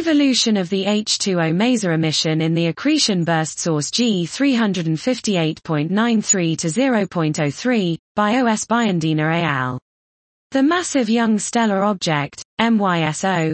evolution of the H2O maser emission in the accretion burst source G358.93 to 0.03, by O.S. Biondina et al. The massive young stellar object, MYSO,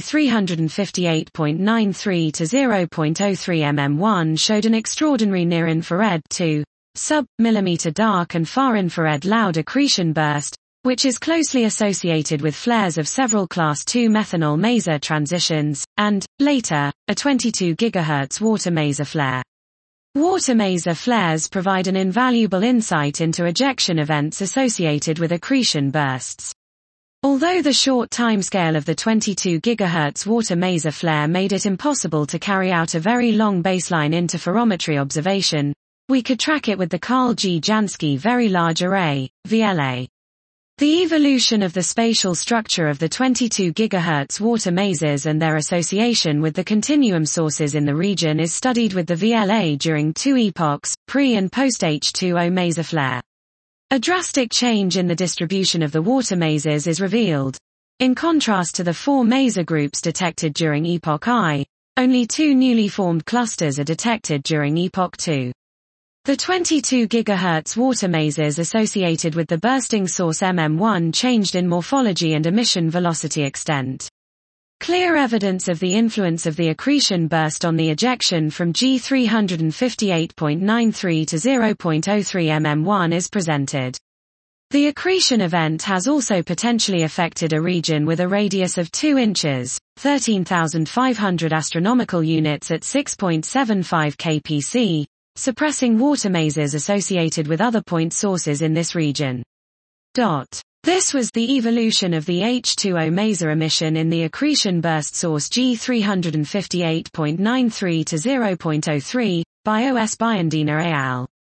G358.93 to 0.03 mm1 showed an extraordinary near-infrared to sub-millimeter dark and far-infrared loud accretion burst, which is closely associated with flares of several class II methanol maser transitions, and, later, a 22 GHz water maser flare. Water maser flares provide an invaluable insight into ejection events associated with accretion bursts. Although the short timescale of the 22 GHz water maser flare made it impossible to carry out a very long baseline interferometry observation, we could track it with the Carl G. Jansky Very Large Array, VLA. The evolution of the spatial structure of the 22 GHz water masers and their association with the continuum sources in the region is studied with the VLA during two epochs, pre- and post-H2O maser flare. A drastic change in the distribution of the water masers is revealed. In contrast to the four maser groups detected during Epoch I, only two newly formed clusters are detected during Epoch II. The 22 GHz water masers associated with the bursting source MM1 changed in morphology and emission velocity extent. Clear evidence of the influence of the accretion burst on the ejection from G358.93 to 0.03 mm1 is presented. The accretion event has also potentially affected a region with a radius of 2 inches, 13,500 astronomical units at 6.75 kpc, suppressing water masers associated with other point sources in this region. This was the evolution of the H2O maser emission in the accretion burst source G358.93 to 0.03, by O.S. Biondina et al.